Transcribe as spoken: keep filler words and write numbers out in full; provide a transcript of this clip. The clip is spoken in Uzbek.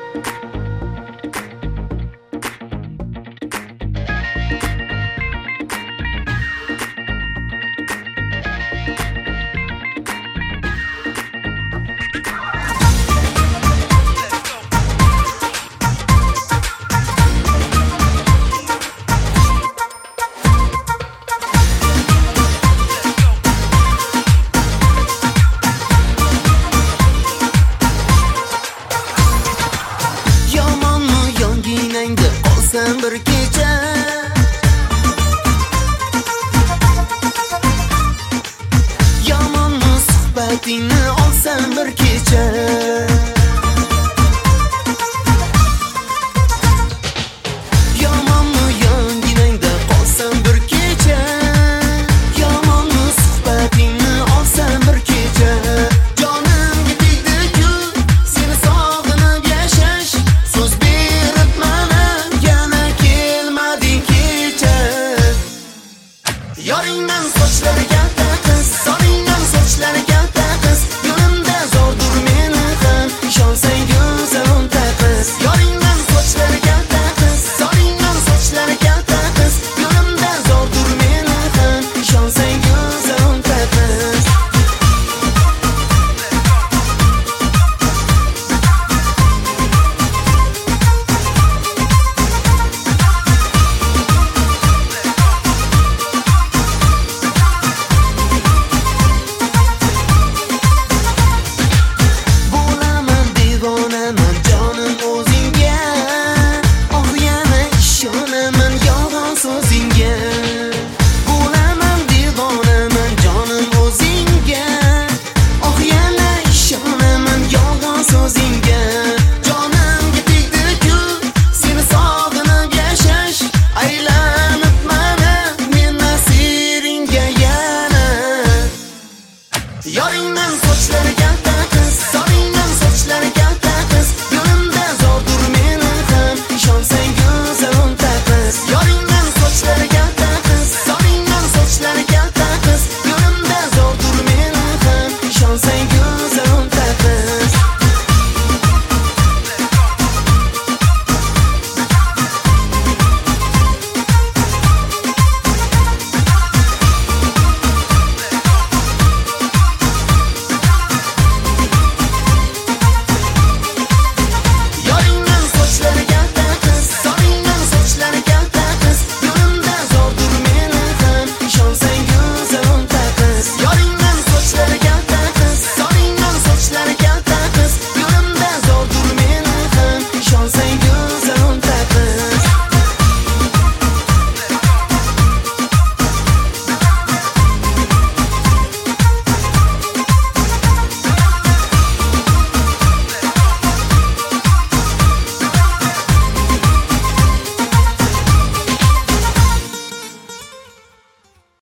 Olsam bir kecha yomonni suhbatingni olsam bir kecha yomonni yonginangda qolsam bir kecha yomonni suhbatingni olsam bir kecha jonimga tegdi-ku seni sog'inib yashash so'z berib mana yoringdan sochlariga taqis, solingdan sochlariga taqis, yo'limda zordur meni ham, ishonsang go'zal o'nta qiz. Yoringdan sochlariga taqis, solingdan sochlariga taqis, yo'limda zordur meni ham, ishonsang go'zal o'nta qiz. Yoringdan sochlariga taqis, solingdan sochlariga taqis, yo'limda zordur meni ham, ishonsang go'zal o'nta qiz. Yoringdan sochlariga taqis, solingdan sochlariga taqis, yo'limda zordur meni ham, ishonsang